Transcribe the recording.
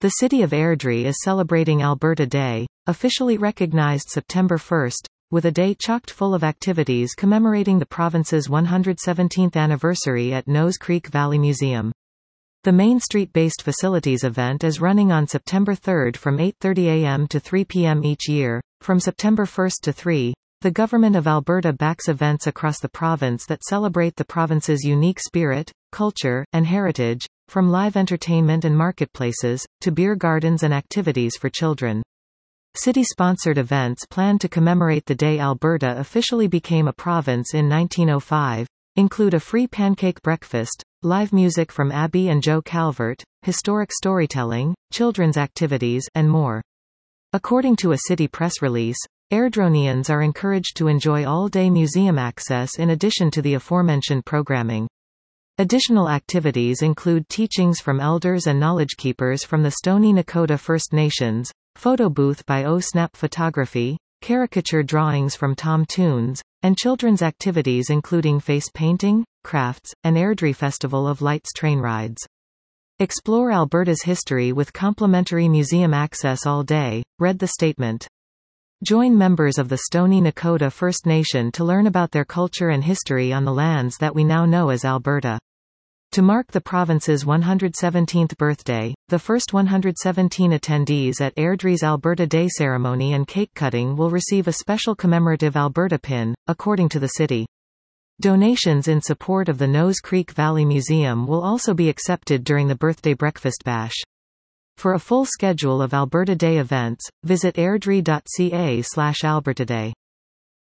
The city of Airdrie is celebrating Alberta Day, officially recognized September 1, with a day chock full of activities commemorating the province's 117th anniversary at Nose Creek Valley Museum. The Main Street-based facilities event is running on September 3 from 8:30 a.m. to 3 p.m. each year. From September 1 to 3, the Government of Alberta backs events across the province that celebrate the province's unique spirit, culture, and heritage, from live entertainment and marketplaces, to beer gardens and activities for children. City-sponsored events planned to commemorate the day Alberta officially became a province in 1905, include a free pancake breakfast, live music from Abby and Joe Calvert, historic storytelling, children's activities, and more. According to a city press release, Airdronians are encouraged to enjoy all-day museum access in addition to the aforementioned programming. Additional activities include teachings from elders and knowledge keepers from the Stoney Nakoda First Nations, photo booth by O Snap Photography, caricature drawings from Tom Toons, and children's activities including face painting, crafts, and Airdrie Festival of Lights train rides. Explore Alberta's history with complimentary museum access all day, read the statement. Join members of the Stoney Nakoda First Nation to learn about their culture and history on the lands that we now know as Alberta. To mark the province's 117th birthday, the first 117 attendees at Airdrie's Alberta Day ceremony and cake cutting will receive a special commemorative Alberta pin, according to the city. Donations in support of the Nose Creek Valley Museum will also be accepted during the birthday breakfast bash. For a full schedule of Alberta Day events, visit airdrie.ca/albertaday.